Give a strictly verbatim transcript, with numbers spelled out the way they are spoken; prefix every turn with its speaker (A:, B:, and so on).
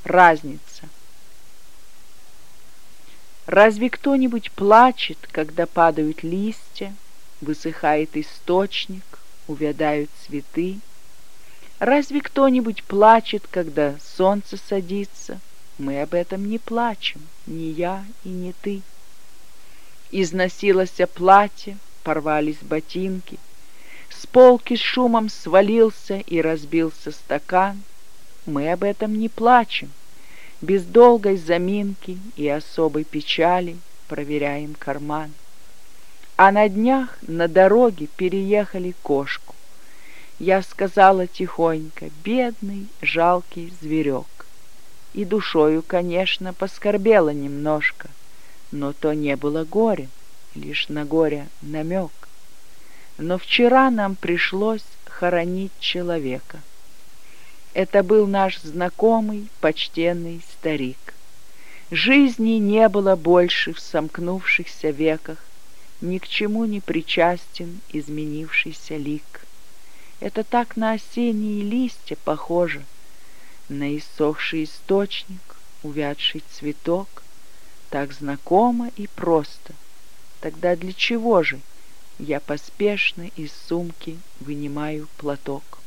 A: Разница. Разве кто-нибудь плачет, когда падают листья, высыхает источник, увядают цветы? Разве кто-нибудь плачет, когда солнце садится? Мы об этом не плачем, ни я и ни ты. Износилось платье, порвались ботинки, с полки с шумом свалился и разбился стакан. Мы об этом не плачем, без долгой заминки и особой печали проверяем карман. А на днях на дороге переехали кошку. Я сказала тихонько: бедный, жалкий зверек. И душою, конечно, поскорбела немножко, но то не было горем, лишь на горе намек. Но вчера нам пришлось хоронить человека. Это был наш знакомый, почтенный старик. Жизни не было больше в сомкнувшихся веках, ни к чему не причастен изменившийся лик. Это так на осенние листья похоже, на иссохший источник, увядший цветок, так знакомо и просто. Тогда для чего же я поспешно из сумки вынимаю платок?